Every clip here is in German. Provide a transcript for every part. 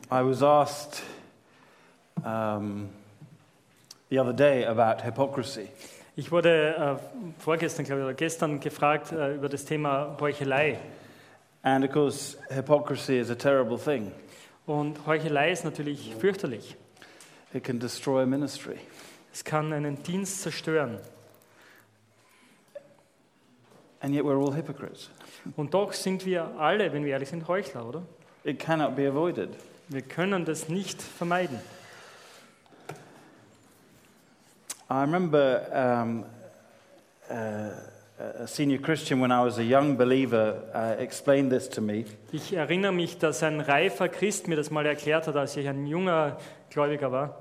I was asked the other day about hypocrisy. Ich wurde vorgestern, glaube ich, oder gestern gefragt über das Thema Heuchelei. And of course, hypocrisy is a terrible thing. Und Heuchelei ist natürlich fürchterlich. It can destroy a ministry. Es kann einen Dienst zerstören. And yet we're all hypocrites. Und doch sind wir alle, wenn wir ehrlich sind, Heuchler, oder? It cannot be avoided. Wir können das nicht vermeiden. I remember a senior Christian, when I was a young believer, explained this to me. Ich erinnere mich, dass ein reifer Christ mir das mal erklärt hat, als ich ein junger Gläubiger war.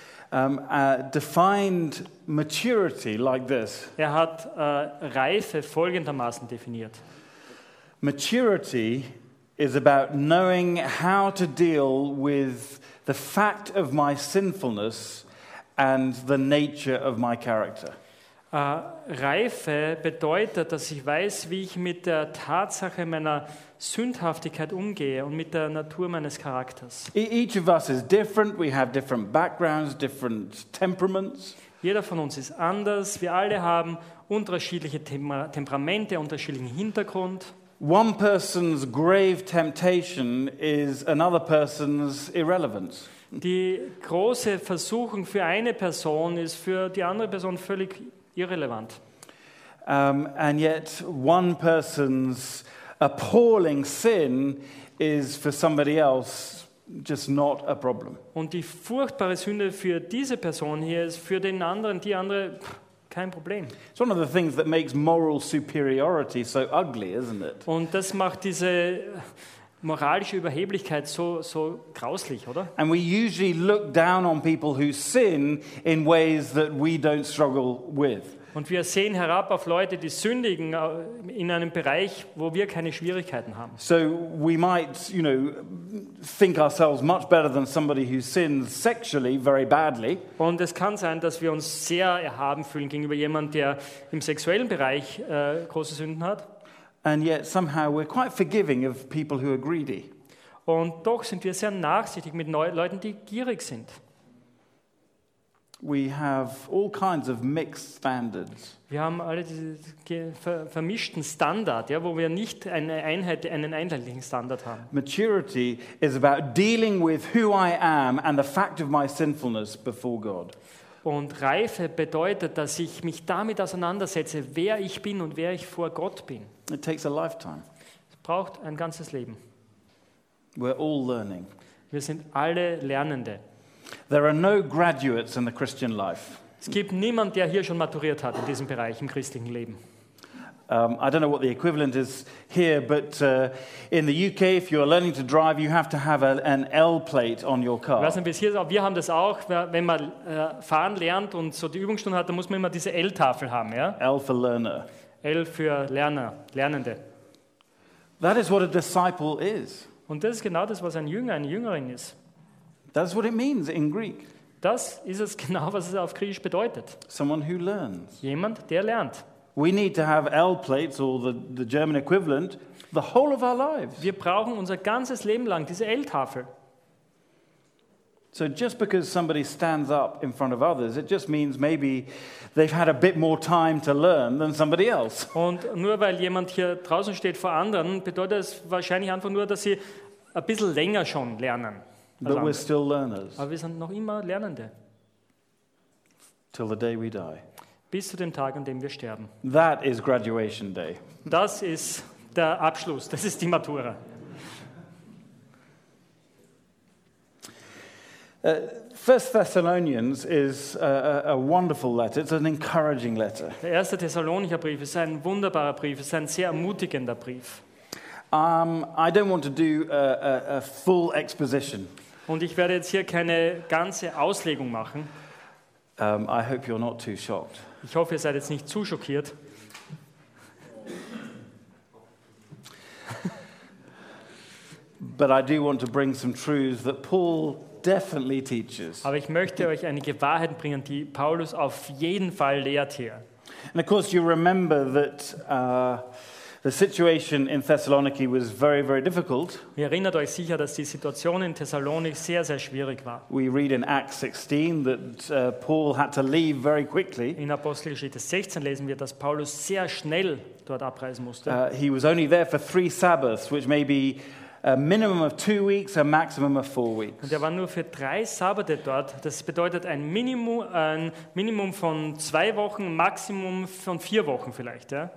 Defined maturity like this. Er hat Reife folgendermaßen definiert. Maturity is about knowing how to deal with the fact of my sinfulness and the nature of my character. Reife bedeutet, dass ich weiß, wie ich mit der Tatsache meiner Sündhaftigkeit umgehe und mit der Natur meines Charakters. Each of us is different. We have different backgrounds, different temperaments. Jeder von uns ist anders. Wir alle haben unterschiedliche Temperamente, unterschiedlichen Hintergrund. One person's grave temptation is another person's irrelevance. Die große Versuchung für eine Person ist für die andere Person völlig irrelevant. And yet one person's appalling sin is for somebody else just not a problem. Und die furchtbare Sünde für diese Person hier ist für den anderen, die andere, kein Problem. It's one of the things that makes moral superiority so ugly, isn't it? Und das macht diese moralische Überheblichkeit so grauslich, oder? And we usually look down on people who sin in ways that we don't struggle with. Und wir sehen herab auf Leute, die sündigen in einem Bereich, wo wir keine Schwierigkeiten haben. So we might, think ourselves much better than somebody who sins sexually very badly. Und es kann sein, dass wir uns sehr erhaben fühlen gegenüber jemandem, der im sexuellen Bereich große Sünden hat. And yet somehow we're quite forgiving of people who are greedy. Und doch sind wir sehr nachsichtig mit Leuten, die gierig sind. We have all kinds of mixed standards. Wir haben alle diese vermischten Standard, ja, wo wir nicht einen einheitlichen Standard haben. Maturity is about dealing with who I am and the fact of my sinfulness before God. Und Reife bedeutet, dass ich mich damit auseinandersetze, wer ich bin und wer ich vor Gott bin. It takes a lifetime. Es braucht ein ganzes Leben. We're all learning. Wir sind alle Lernende. There are no graduates in the Christian life. Es gibt niemanden, der hier schon maturiert hat in diesem Bereich im christlichen Leben. I don't know what the equivalent is here, but in the UK, if you're learning to drive, you have to have an L plate on your Ich car. weiß nicht, wie es hier ist, aber wir haben das auch. Wenn man fahren lernt und so die Übungsstunde hat, dann muss man immer diese L-Tafel haben. Ja? L for learner. L für Lernende. That is what a disciple is. Und das ist genau das, was ein Jünger, eine Jüngerin ist. That's what it means in Greek. Das ist es genau, was es auf Griechisch bedeutet. Someone who learns. Jemand, der lernt. We need to have L plates, or the German equivalent, the whole of our lives. Wir brauchen unser ganzes Leben lang diese L-Tafel. So just because somebody stands up in front of others, it just means maybe they've had a bit more time to learn than somebody else. Und nur weil jemand hier draußen steht vor anderen, bedeutet es wahrscheinlich einfach nur, dass sie ein bisschen länger schon lernen. But we're still learners Aber wir sind noch immer Lernende. till the day we die. Bis zu dem Tag, an dem wir sterben. That is graduation day. Das ist der Abschluss, das ist die Matura. First Thessalonians is a wonderful letter. It's an encouraging letter. Der erste Thessalonicher Brief ist ein wunderbarer Brief, ist ein sehr ermutigender Brief. I don't want to do a full exposition. Und ich werde jetzt hier keine ganze Auslegung machen. I hope you're not too shocked. Ich hoffe, ihr seid jetzt nicht zu schockiert. But I do want to bring some truths that Paul definitely teaches. Aber ich möchte euch einige Wahrheiten bringen, die Paulus auf jeden Fall lehrt hier. And of course you remember that The situation in Thessaloniki was very, very difficult. Ihr erinnert euch sicher, dass die Situation in Thessalonik sehr, sehr schwierig war. We read in Acts 16 that Paul had to leave very quickly. In Apostelgeschichte 16 lesen wir, dass Paulus sehr schnell dort abreisen musste. He was only there for 3 Sabbaths, which may be a minimum of 2 weeks, a maximum of 4 weeks. Und er war nur für 3 Sabbate dort. Das bedeutet ein Minimum von 2 Wochen, Maximum von 4 Wochen vielleicht. Ja?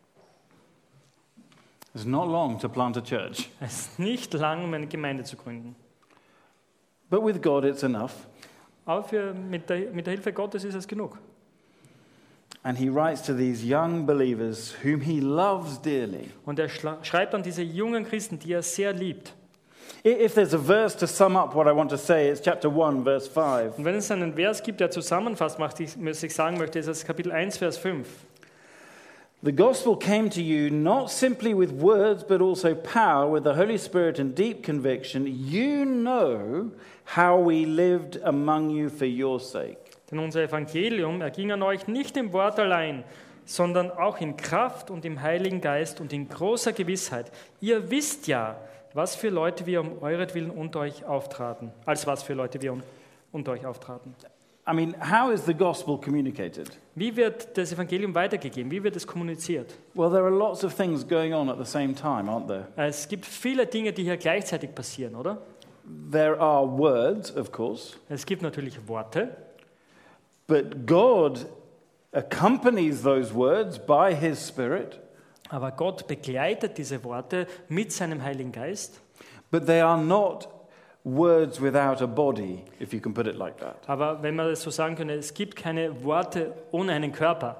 It's not long to plant a church. Es ist nicht lang, um eine Gemeinde zu gründen. But with God it's enough. Aber mit der Hilfe Gottes ist es genug. And he writes to these young believers whom he loves dearly. Und er schreibt an diese jungen Christen, die er sehr liebt. If there's a verse to sum up what I want to say, it's chapter 1, verse 5. Und wenn es einen Vers gibt, der zusammenfasst, was ich sagen möchte, ist es Kapitel 1, Vers 5. The gospel came to you not simply with words, but also power, with the Holy Spirit and deep conviction. You know how we lived among you for your sake. Denn unser Evangelium erging an euch nicht im Wort allein, sondern auch in Kraft und im Heiligen Geist und in großer Gewissheit. Ihr wisst ja, was für Leute wir um euretwillen unter euch auftraten. Als was für Leute wir unter euch auftraten. I mean, how is the gospel communicated? Wie wird das Evangelium weitergegeben? Wie wird es kommuniziert? Well, there are lots of things going on at the same time, aren't there? Es gibt viele Dinge, die hier gleichzeitig passieren, oder? There are words, of course, Es gibt natürlich Worte, but God accompanies those words by His Spirit, aber Gott begleitet diese Worte mit seinem Heiligen Geist. but they are not words without a body, if you can put it like that. Aber wenn man das so sagen könnte, es gibt keine Worte ohne einen Körper.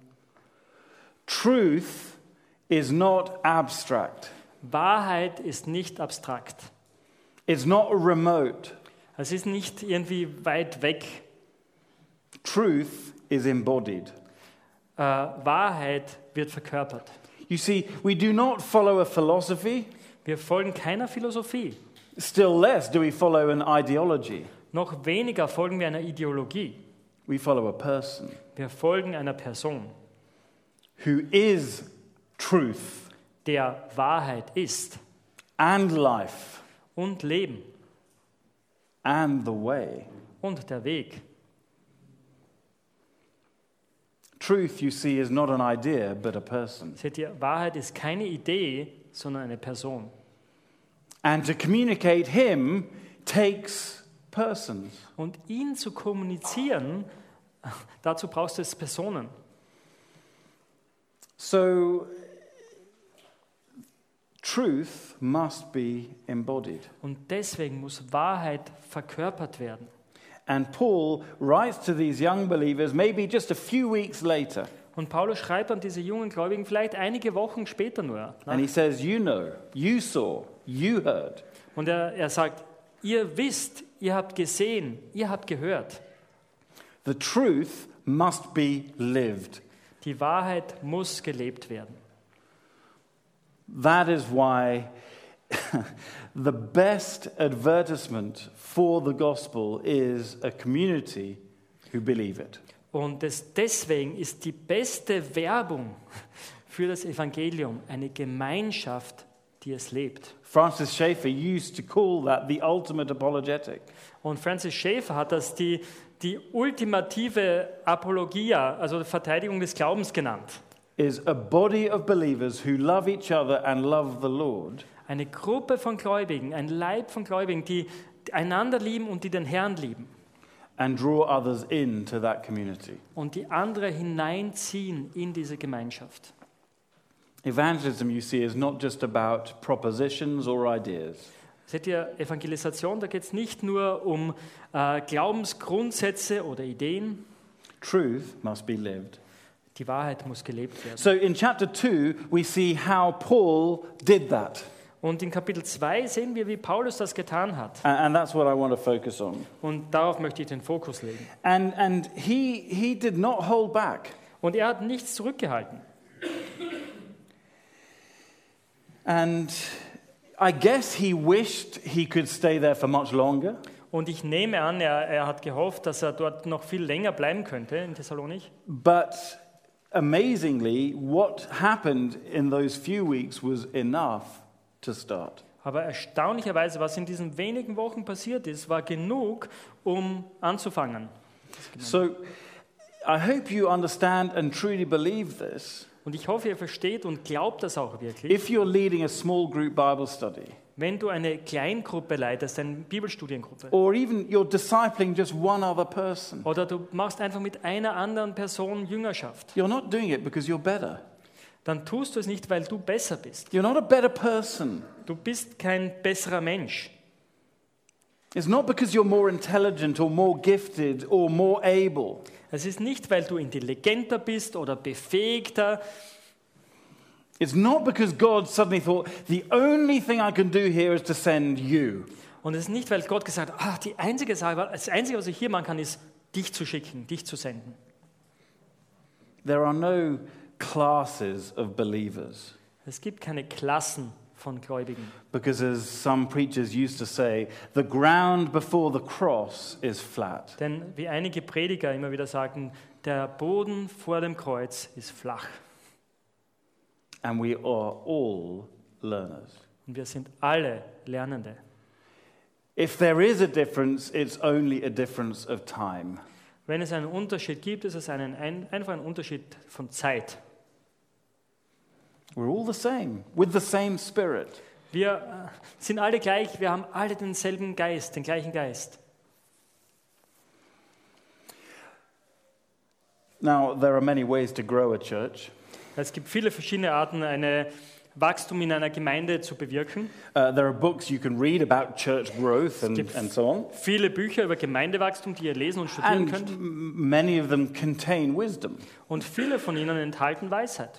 Truth is not abstract. Wahrheit ist nicht abstrakt. It's not remote. Es ist nicht irgendwie weit weg. Truth is embodied. Wahrheit wird verkörpert. You see, we do not follow a philosophy, Wir folgen keiner Philosophie. still less do we follow an ideology. Noch weniger folgen wir einer Ideologie. We follow a person Wir folgen einer Person, who is truth der Wahrheit ist and life und Leben and the way. und der Weg. Truth, you see, is not an idea, but a person. Seht ihr, Wahrheit ist keine Idee, sondern eine Person. And to communicate Him takes persons. Und ihn zu kommunizieren, dazu brauchst du es Personen. So, truth must be embodied. Und deswegen muss Wahrheit verkörpert werden. And Paul writes to these young believers maybe just a few weeks later. Und Paulus schreibt an diese jungen Gläubigen vielleicht einige Wochen später nur. And he says, you know, you saw, you heard. Und er sagt, ihr wisst, ihr habt gesehen, ihr habt gehört. The truth must be lived. Die Wahrheit muss gelebt werden. That is why the best advertisement for the gospel is a community who believe it. Und deswegen ist die beste Werbung für das Evangelium eine Gemeinschaft, die es lebt. Francis Schaeffer used to call that the ultimate apologetic. Und Francis Schaeffer hat das die ultimative Apologia, also Verteidigung des Glaubens genannt. Is a body of believers who love each other and love the Lord. Eine Gruppe von Gläubigen, ein Leib von Gläubigen, die einander lieben und die den Herrn lieben. And draw others into that community. Und die andere hineinziehen in diese Gemeinschaft. Evangelism, you see, is not just about propositions or ideas. Seht ihr, Evangelisation, da geht es nicht nur um Glaubensgrundsätze oder Ideen. Truth must be lived. Die Wahrheit muss gelebt werden. So in chapter 2, we see how Paul did that. Und in Kapitel 2 sehen wir, wie Paulus das getan hat. And that's what I want to focus on. Und darauf möchte ich den Fokus legen. And he did not hold back. Und er hat nichts zurückgehalten. And I guess he wished he could stay there for much longer. Und ich nehme an, er hat gehofft, dass er dort noch viel länger bleiben könnte in Thessalonich. But amazingly, what happened in those few weeks was enough to start. Aber erstaunlicherweise, was in diesen wenigen Wochen passiert ist, war genug, um anzufangen. So I hope you understand and truly believe this. Und ich hoffe, ihr versteht und glaubt das auch wirklich. If you're leading a small group Bible study, Wenn du eine Kleingruppe leitest, eine Bibelstudiengruppe, or even you're discipling just one other person, oder du machst einfach mit einer anderen Person Jüngerschaft, you're not doing it because you're better. dann tust du es nicht, weil du besser bist. You're not a better person. Du bist kein besserer Mensch. It's not because you're more intelligent or more gifted or more able. Es ist nicht, weil du intelligenter bist oder befähigter. It's not because God suddenly thought, the only thing I can do here is to send you. Und es ist nicht, weil Gott gesagt hat, das Einzige, was ich hier machen kann, ist, dich zu schicken, dich zu senden. There are no classes of believers. Es gibt keine Klassen von Gläubigen. Because as some preachers used to say, the ground before the cross is flat. Denn wie einige Prediger immer wieder sagen, der Boden vor dem Kreuz ist flach. And we are all learners. Und wir sind alle Lernende. If there is a difference, it's only a difference of time. Wenn es einen Unterschied gibt, ist es einfach ein Unterschied von Zeit. We're all the same, with the same spirit. Wir sind alle gleich, wir haben alle denselben Geist, den gleichen Geist. Now, there are many ways to grow a church. Es gibt viele verschiedene Arten, ein Wachstum in einer Gemeinde zu bewirken. There are books you can read about church growth and so on. Viele Bücher über Gemeindewachstum, die ihr lesen und studieren And könnt. many of them contain wisdom. Und viele von ihnen enthalten Weisheit.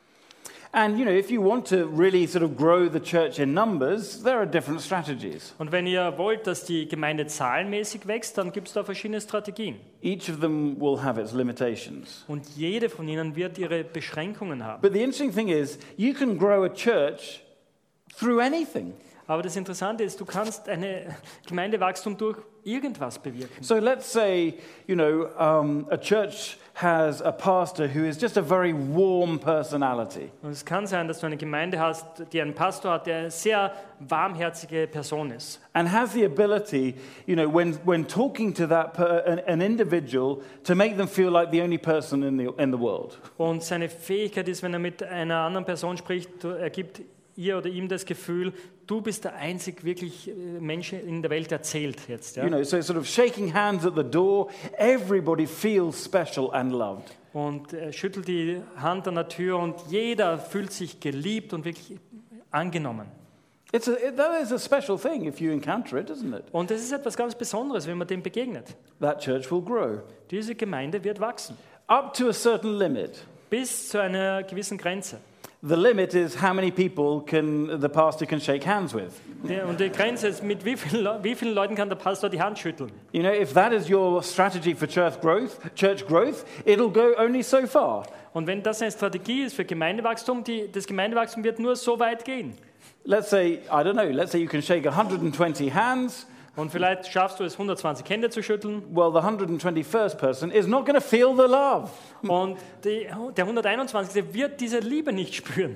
And, you know, if you want to really sort of grow the church in numbers, there are different strategies. Und wenn ihr wollt, dass die Gemeinde zahlenmäßig wächst, dann gibt es da verschiedene Strategien. Each of them will have its limitations. Und jede von ihnen wird ihre Beschränkungen haben. But the interesting thing is, you can grow a church through anything. Aber das Interessante ist, du kannst eine Gemeindewachstum durch irgendwas bewirken. So let's say, you know, a church has a pastor who is just a very warm personality. Und es kann sein, dass du eine Gemeinde hast, die einen Pastor hat, der eine sehr warmherzige Person ist. And has the ability, you know, when talking to an individual, to make them feel like the only person in the world. Und seine Fähigkeit ist, wenn er mit einer anderen Person spricht, er gibt ihr oder ihm das Gefühl, du bist der einzig wirklich Mensch in der Welt, der zählt jetzt. Ja? You know, so sort of shaking hands at the door, everybody feels special and loved. Und er schüttelt die Hand an der Tür und jeder fühlt sich geliebt und wirklich angenommen. That is a special thing if you encounter it, isn't it? Und das ist etwas ganz Besonderes, wenn man dem begegnet. That church will grow. Diese Gemeinde wird wachsen. Up to a certain limit. Bis zu einer gewissen Grenze. The limit is how many people the pastor can shake hands with. Und die Grenze ist, mit wie vielen Leuten kann der Pastor die Hand schütteln. You know, if that is your strategy for church growth, it'll go only so far. Und wenn das eine Strategie ist für Gemeindewachstum, das Gemeindewachstum wird nur so weit gehen. Let's say you can shake 120 hands. Und vielleicht schaffst du es, 120 Hände zu schütteln. Well, the 121st person is not going to feel the love. Und der 121. wird diese Liebe nicht spüren.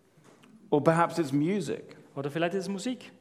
Or perhaps it's music. Oder vielleicht ist es Musik.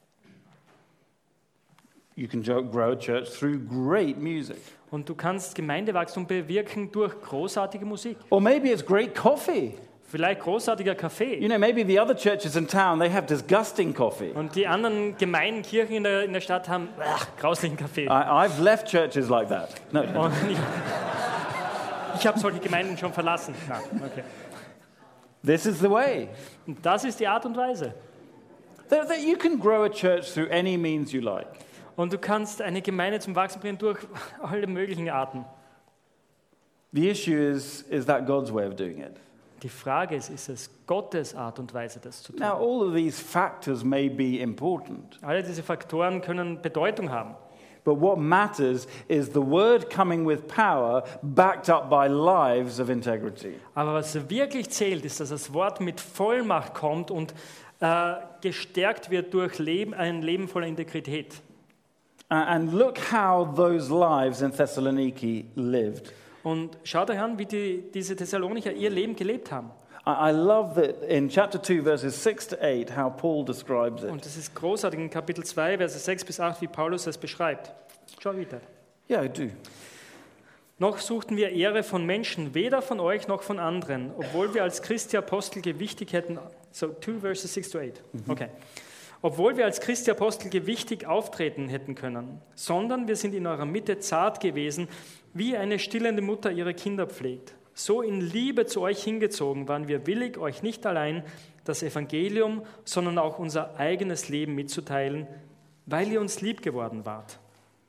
You can grow a church through great music. Und du kannst Gemeindewachstum bewirken durch großartige Musik. Or maybe it's great coffee. Vielleicht großartiger Kaffee. You know, maybe the other churches in town, they have disgusting coffee. Und die anderen Gemeinden, Kirchen in der Stadt haben grauslichen Kaffee. I've left churches like that. No. Und ich habe solche Gemeinden schon verlassen. Na, okay. This is the way. Und das ist die Art und Weise. That you can grow a church through any means you like. Und du kannst eine Gemeinde zum Wachsen bringen durch alle möglichen Arten. The issue is that God's way of doing it? Die Frage ist es Gottes Art und Weise, das zu tun? Now, all of these factors may be important. Alle diese Faktoren können Bedeutung haben. But what matters is the word coming with power, backed up by lives of integrity. Aber was wirklich zählt, ist, dass das Wort mit Vollmacht kommt und gestärkt wird durch ein Leben voller Integrität. And look how those lives in Thessaloniki lived. Und schaut euch an, wie diese Thessalonicher ihr Leben gelebt haben. I love that in chapter 2, verses 6 to 8, how Paul describes it. Und es ist großartig in Kapitel 2, Verse 6 bis 8, wie Paulus es beschreibt. Schau weiter. Yeah, I do. Noch suchten wir Ehre von Menschen, weder von euch noch von anderen, obwohl wir als Christi Apostel gewichtig hätten. So 2 Verses 6 to 8. Okay. Obwohl wir als Christi Apostel gewichtig auftreten hätten können, sondern wir sind in eurer Mitte zart gewesen, wie eine stillende Mutter ihre Kinder pflegt. So in Liebe zu euch hingezogen waren wir willig, euch nicht allein das Evangelium, sondern auch unser eigenes Leben mitzuteilen, weil ihr uns lieb geworden wart.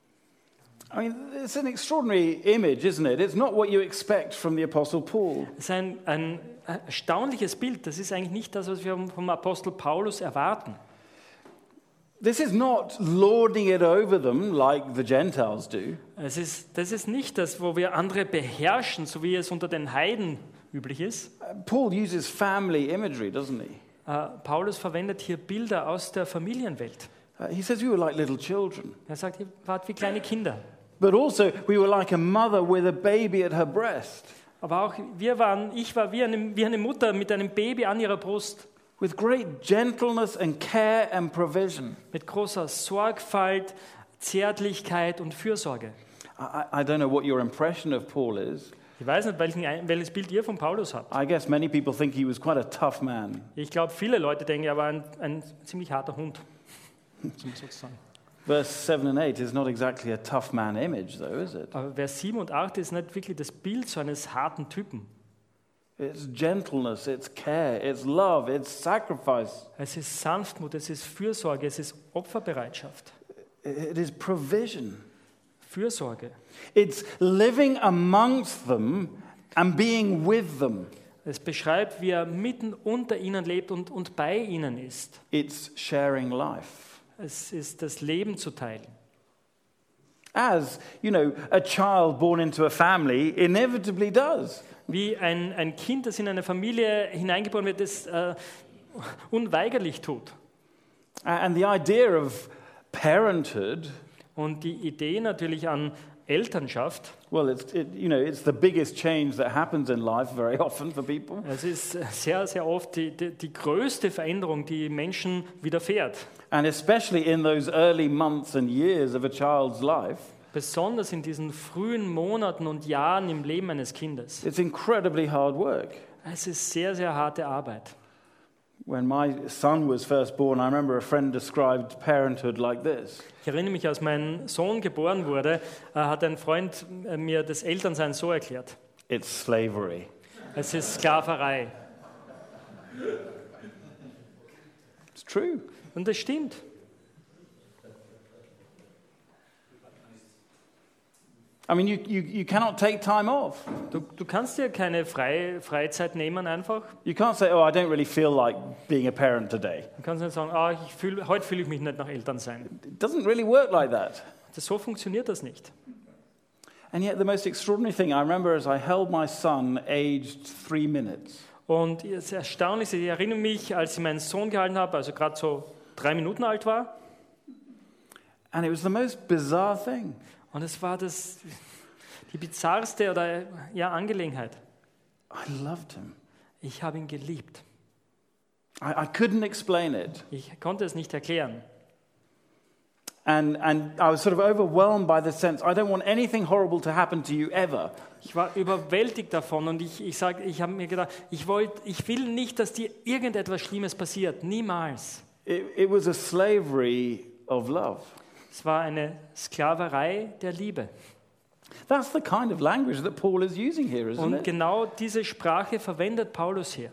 I mean, it's an extraordinary image, isn't it? It's not what you expect from the Apostle Paul. Es ist ein erstaunliches Bild. Das ist eigentlich nicht das, was wir vom Apostel Paulus erwarten. This is not lording it over them like the Gentiles do. Das ist nicht das, wo wir andere beherrschen, so wie es unter den Heiden üblich ist. Paul uses family imagery, doesn't he? Paulus verwendet hier Bilder aus der Familienwelt. He says we were like little children. Er sagt, ihr wart wie kleine Kinder. But also we were like a mother with a baby at her breast. Aber auch ich war wie eine Mutter mit einem Baby an ihrer Brust. With great gentleness and care and provision. Mit großer Sorgfalt, Zärtlichkeit und Fürsorge. I don't know what your impression of Paul is. Ich weiß nicht, welches Bild ihr von Paulus habt. I guess many people think he was quite a tough man. Ich glaube, viele Leute denken, er war ein ziemlich harter Hund. Sozusagen. Verse 7 and 8 is not exactly a tough man image, though, is it? Aber Vers 7 und 8 ist nicht wirklich das Bild so eines harten Typen. It's gentleness, it's care, it's love, it's sacrifice. Es ist Sanftmut, es ist Fürsorge, es ist Opferbereitschaft. It is provision. Fürsorge. It's living amongst them and being with them. Es beschreibt, wie er mitten unter ihnen lebt und bei ihnen ist. It's sharing life. Es ist das Leben zu teilen. As, a child born into a family inevitably does. Wie ein Kind, das in eine Familie hineingeboren wird, das unweigerlich tut. And the idea of parenthood, und die Idee natürlich an Elternschaft, well, it's the biggest change that happens in life very often for people. Es ist sehr, sehr oft die größte Veränderung, die Menschen widerfährt. And especially in those early months and years of a child's life. Besonders in diesen frühen Monaten und Jahren im Leben eines Kindes. It's incredibly hard work. Es ist sehr, sehr harte Arbeit. When my son was first born, I remember a friend described parenthood like this. Ich erinnere mich, als mein Sohn geboren wurde, hat ein Freund mir das Elternsein so erklärt. It's slavery. Es ist Sklaverei. It's true. Und das stimmt. I mean, you cannot take time off. Du kannst dir keine Freizeit nehmen einfach. You can't say, oh, I don't really feel like being a parent today. Du kannst nicht sagen, heute fühle ich mich nicht nach Elternsein. It doesn't really work like that. So funktioniert das nicht. And yet the most extraordinary thing, I remember as I held my son aged 3 minutes. Und das Erstaunlichste, ich erinnere mich, als ich meinen Sohn gehalten habe, also gerade so 3 Minuten alt war. And it was the most bizarre thing. Und es war die bizarrste Angelegenheit. I loved him. Ich habe ihn geliebt. I couldn't explain it. Ich konnte es nicht erklären. And I was sort of overwhelmed by the sense, I don't want anything horrible to happen to you ever. Ich war überwältigt davon und ich habe mir gedacht, ich will nicht, dass dir irgendetwas Schlimmes passiert. Niemals. It was a slavery of love. Es war eine Sklaverei der Liebe. That's the kind of language that Paul is using here, isn't Und it? genau diese Sprache verwendet Paulus hier.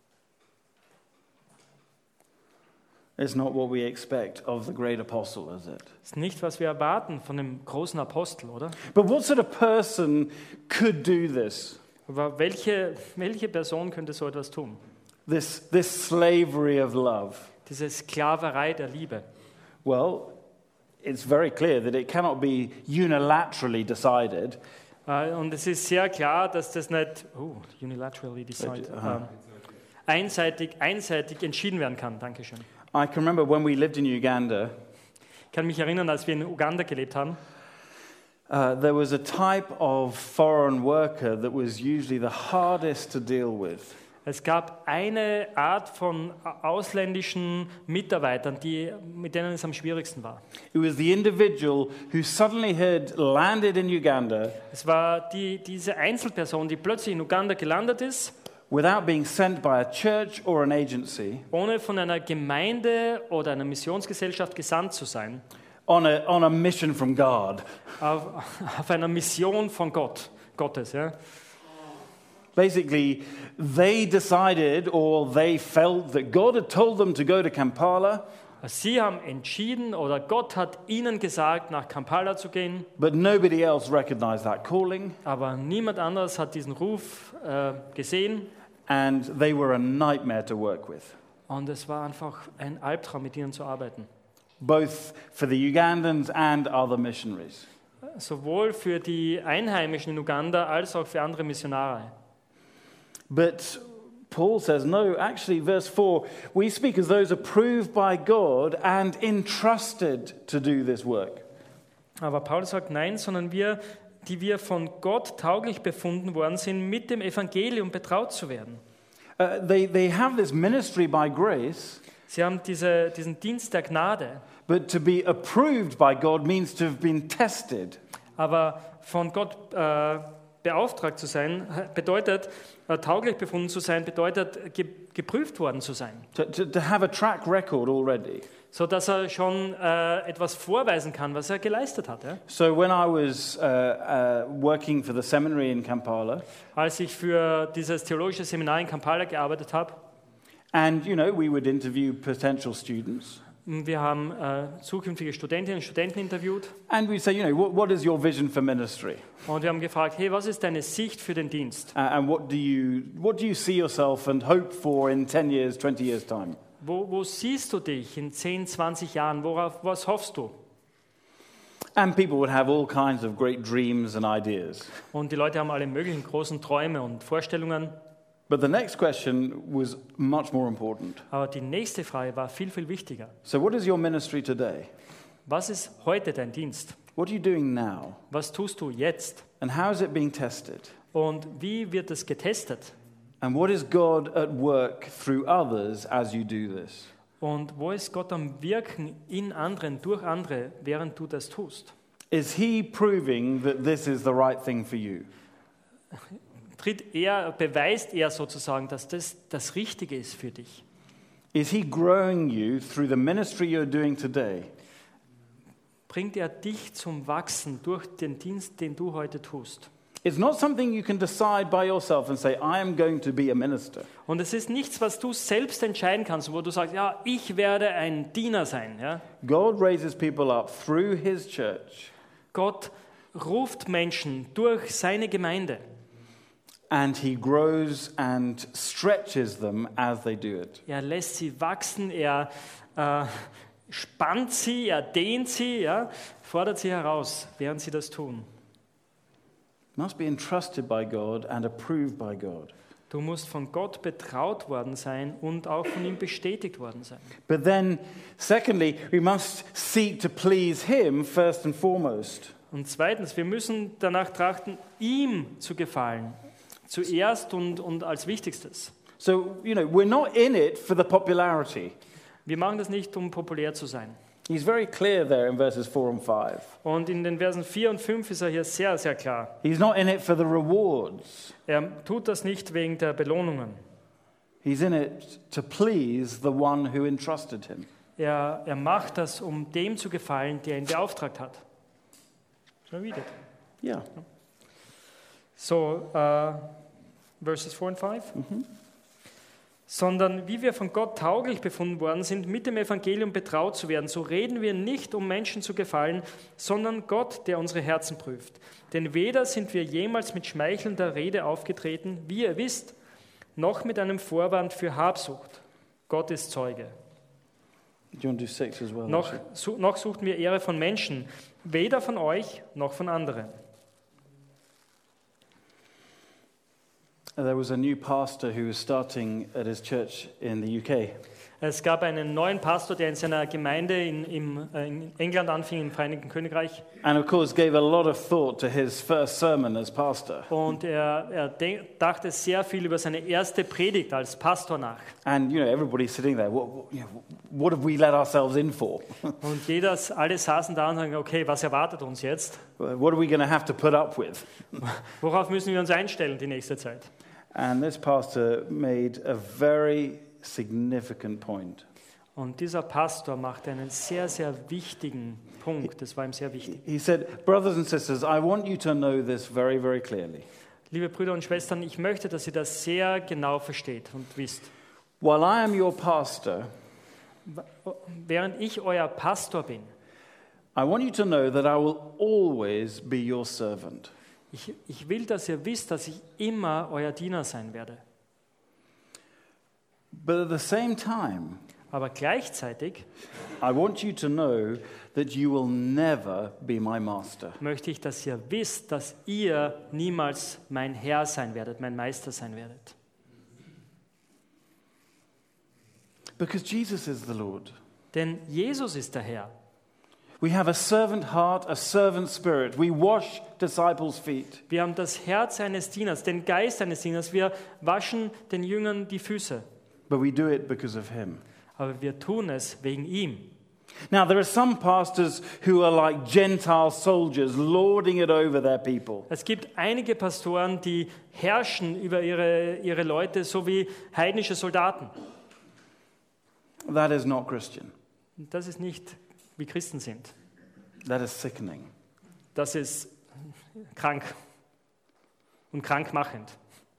It's not what we expect of the great apostle, is it? Das ist nicht, was wir erwarten von dem großen Apostel, oder? But what sort of person could do this? Aber welche Person könnte so etwas tun? This slavery of love? Diese Sklaverei der Liebe. Well, it's very clear that it cannot be unilaterally decided. Und es ist sehr klar, dass das nicht unilaterally decided, einseitig entschieden werden kann. Dankeschön. I can remember when we lived in Uganda, Ich kann mich erinnern, als wir in Uganda gelebt haben. there was a type of foreign worker that was usually the hardest to deal with. Es gab eine Art von ausländischen Mitarbeitern, mit denen es am schwierigsten war. It was the individual who suddenly had landed in Uganda Es war diese Einzelperson, die plötzlich in Uganda gelandet ist, without being sent by a church or an agency ohne von einer Gemeinde oder einer Missionsgesellschaft gesandt zu sein, on a mission from God. auf einer Mission von Gottes. Ja. Basically, they decided or they felt that God had told them to go to Kampala, Sie haben entschieden oder Gott hat ihnen gesagt, nach Kampala zu gehen, but nobody else recognized that calling, aber niemand anderes hat diesen Ruf gesehen and they were a nightmare to work with, und es war einfach ein Albtraum, mit ihnen zu arbeiten. both for the Ugandans and other missionaries. Sowohl für die Einheimischen in Uganda als auch für andere Missionare. But Paul says, no, actually, verse 4, we speak as those approved by God and entrusted to do this work. Aber Paulus sagt nein, sondern wir, die wir von Gott tauglich befunden worden sind, mit dem Evangelium betraut zu werden. They have this ministry by grace, Sie haben diesen Dienst der Gnade, but to be approved by God means to have been tested. aber von Gott beauftragt zu sein, bedeutet, tauglich befunden zu sein, bedeutet, geprüft worden zu sein. To have a track record already. So dass er schon etwas vorweisen kann, was er geleistet hat. Ja? So when I was working for the seminary in Kampala, Als ich für dieses theologische Seminar in Kampala gearbeitet habe, and we would interview potential students, wir haben zukünftige Studentinnen und Studenten interviewt and we'd say, what is your vision for ministry? und wir haben gefragt, hey, was ist deine Sicht für den Dienst? And what do you see yourself and hope for in 10 years, 20 years time? Wo siehst du dich in 10, 20 Jahren? Was hoffst du? And people would have all kinds of great dreams and ideas. Und die Leute haben alle möglichen großen Träume und Vorstellungen. But the next question was much more important. Aber die nächste Frage war viel, viel wichtiger. So what is your ministry today? Was ist heute dein Dienst? What are you doing now? Was tust du jetzt? And how is it being tested? Und wie wird es getestet? And what is God at work through others as you do this? Und wo ist Gott am Wirken in anderen, durch andere, während du das tust? Is he proving that this is the right thing for you? Beweist er sozusagen, dass das Richtige ist für dich? Is he growing you through the ministry you're doing today? Bringt er dich zum Wachsen durch den Dienst, den du heute tust? It's not something you can decide by yourself and say, I am going to be a minister. Und es ist nichts, was du selbst entscheiden kannst, wo du sagst, ja, ich werde ein Diener sein. Ja? God raises people up through his church. Gott ruft Menschen durch seine Gemeinde. And he grows and stretches them as they do it. Er lässt sie wachsen, er spannt sie, er dehnt sie, ja, fordert sie heraus, während sie das tun. Must be entrusted by God and approved by God. Du musst von Gott betraut worden sein und auch von ihm bestätigt worden sein. But then, secondly, we must seek to please him first and foremost. Und zweitens, wir müssen danach trachten, ihm zu gefallen. Zuerst und als Wichtigstes. So, we're not in it for the popularity. Wir machen das nicht, um populär zu sein. He's very clear there in verses 4 and 5. Und in den Versen 4 und 5 ist er hier sehr, sehr klar. He's not in it for the rewards. Er tut das nicht wegen der Belohnungen. He's in it to please the one who entrusted him. Er macht das, um dem zu gefallen, der ihn beauftragt hat. Shall I read it? Yeah. So, verses 4 und 5. Sondern wie wir von Gott tauglich befunden worden sind, mit dem Evangelium betraut zu werden, so reden wir nicht, um Menschen zu gefallen, sondern Gott, der unsere Herzen prüft. Denn weder sind wir jemals mit schmeichelnder Rede aufgetreten, wie ihr wisst, noch mit einem Vorwand für Habsucht. Gott ist Zeuge. Do you want to do 6 as well? Noch suchten wir Ehre von Menschen, weder von euch noch von anderen. There was a new pastor who was starting at his church in the UK. Es gab einen neuen Pastor, der in seiner Gemeinde in England anfing, im Vereinigten Königreich. And of course gave a lot of thought to his first sermon as pastor. Und er dachte sehr viel über seine erste Predigt als Pastor nach. And everybody's sitting there. What have we let ourselves in for? Und alle saßen da und sagen, okay, was erwartet uns jetzt? What are we going to have to put up with? Worauf müssen wir uns einstellen die nächste Zeit? And this pastor made a very significant point. Und dieser Pastor machte einen sehr, sehr wichtigen Punkt. Das war ihm sehr wichtig. He said, brothers and sisters, I want you to know this very, very clearly. Liebe Brüder und Schwestern, ich möchte, dass ihr das sehr genau versteht und wisst. While I am your pastor, Während ich euer Pastor bin, I want you to know that I will always be your servant. ich will, dass ihr wisst, dass ich immer euer Diener sein werde. But at the same time, Aber gleichzeitig I want you to know that you will never be my master. möchte ich, dass ihr wisst, dass ihr niemals mein Herr sein werdet, mein Meister sein werdet. Because Jesus is the Lord. Denn Jesus ist der Herr. We have a servant heart, a servant spirit. We wash disciples' feet. Wir haben das Herz eines Dieners, den Geist eines Dieners. Wir waschen den Jüngern die Füße. But we do it because of him. Aber wir tun es wegen ihm. Now, there are some pastors who are like Gentile soldiers, lording it over their people. Es gibt einige Pastoren, die herrschen über ihre Leute, so wie heidnische Soldaten. That is not Christian. Das ist nicht, wie Christen sind. That is sickening. Das ist krank und krankmachend.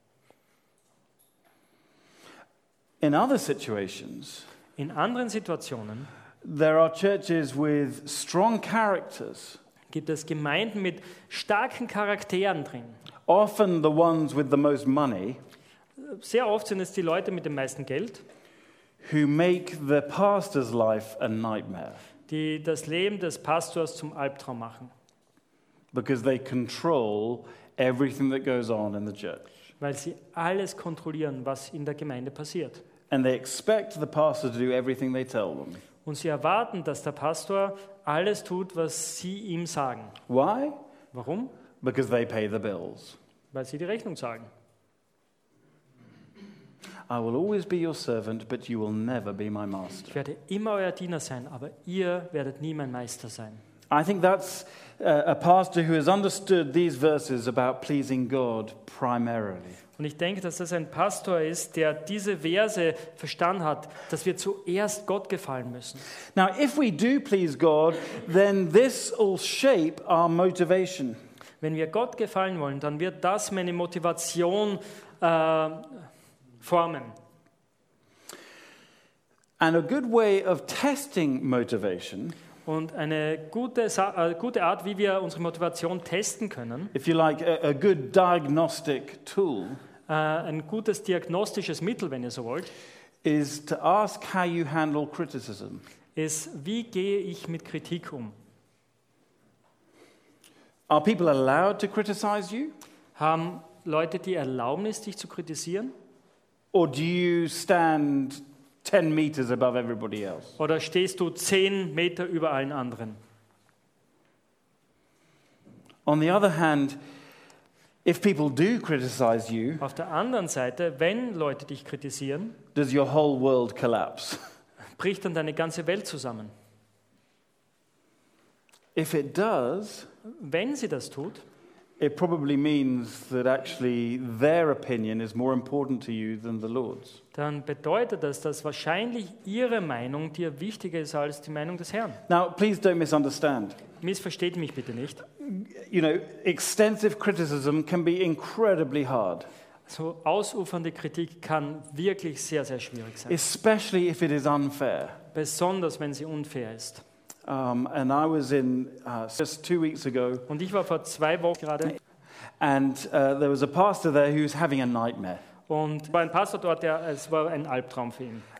In other situations, In anderen Situationen there are churches with strong characters, gibt es Gemeinden mit starken Charakteren drin. often the ones with the most money, Sehr oft sind es die Leute mit dem meisten Geld, who make the pastor's life a nightmare die das Leben des Pastors zum Albtraum machen, because they control everything that goes on in the church. weil sie alles kontrollieren, was in der Gemeinde passiert. And they expect the pastor to do everything they tell them. Und sie erwarten, dass der Pastor alles tut, was sie ihm sagen. Why? Warum? Because they pay the bills. Weil sie die Rechnung zahlen. I will always be your servant, but you will never be my master. Ich werde immer euer Diener sein, aber ihr werdet nie mein Meister sein. I think that's a pastor who has understood these verses about pleasing God primarily. Und ich denke, dass das ein Pastor ist, der diese Verse verstanden hat, dass wir zuerst Gott gefallen müssen. Now, if we do please God, then this will shape our motivation. Wenn wir Gott gefallen wollen, dann wird das meine Motivation formen. And a good way of testing motivation, Und eine gute Art, wie wir unsere Motivation testen können, if you like, a good diagnostic tool, ein gutes diagnostisches Mittel, wenn ihr so wollt, is to ask how you handle criticism. ist, wie gehe ich mit Kritik um? Are people allowed to criticize you? Haben Leute die Erlaubnis, dich zu kritisieren? Or do you stand 10 meters above everybody else? Oder stehst du 10 Meter über allen anderen? On the other hand, if people do criticize you, Auf der anderen Seite, wenn Leute dich kritisieren, does your whole world collapse? bricht dann deine ganze Welt zusammen. If it does, Wenn sie das tut, it probably means that actually their opinion is more important to you than the Lord's. dann bedeutet das, dass wahrscheinlich ihre Meinung dir wichtiger ist als die Meinung des Herrn. Now, please don't misunderstand. Missversteht mich bitte nicht. You know, extensive criticism can be incredibly hard, So ausufernde Kritik kann wirklich sehr, sehr schwierig sein. especially if it is unfair. Besonders, wenn sie unfair ist. And I was in just 2 weeks ago, Und ich war vor 2 Wochen gerade and there was a pastor there who was having a nightmare. und war ein Pastor dort, es war ein Albtraum für ihn.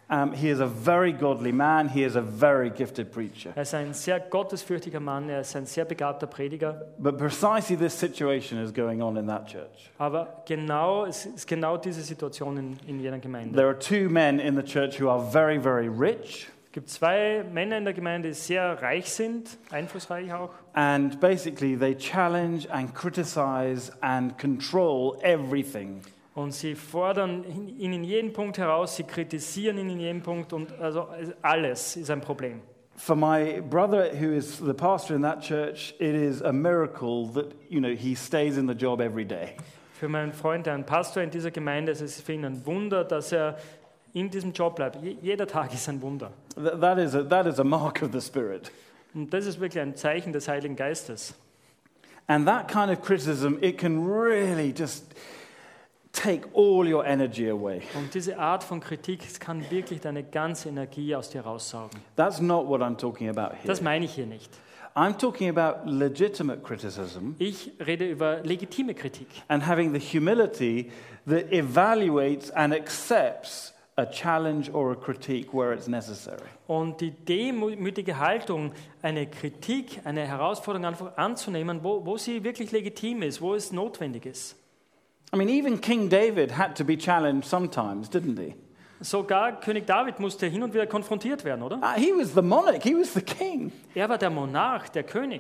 He is a very godly man. He is a very gifted preacher. Er ist ein sehr gottesfürchtiger Mann, er ist ein sehr begabter Prediger. But precisely this situation is going on in that church. Aber es ist genau diese Situation in jener Gemeinde. There are two men in the church who are very, very rich. Es gibt zwei Männer in der Gemeinde, die sehr reich sind, einflussreich auch. And basically they challenge and criticize and control everything. Und sie fordern ihn in jedem Punkt heraus, sie kritisieren ihn in jedem Punkt und also alles ist ein Problem. For my brother, who is the pastor in that church, it is a miracle that, he stays in the job every day. Für meinen Freund, der ein Pastor in dieser Gemeinde ist, ist es für ihn ein Wunder, dass er in diesem Job bleibt. Jeder Tag ist ein Wunder. That is a mark of the Spirit. Und das ist wirklich ein Zeichen des Heiligen Geistes. And that kind of criticism, it can really just take all your energy away. Und diese Art von Kritik, es kann wirklich deine ganze Energie aus dir raussaugen. That's not what I'm talking about here. Das meine ich hier nicht. I'm talking about legitimate criticism Ich rede über legitime Kritik. and having the humility that evaluates and accepts a challenge or a critique where it's necessary. Und die demütige Haltung, eine Kritik, eine Herausforderung einfach anzunehmen, wo sie wirklich legitim ist, wo es notwendig ist. I mean, even King David had to be challenged sometimes, didn't he? Sogar König David musste hin und wieder konfrontiert werden, oder? He was the monarch, he was the king. Er war der Monarch, der König.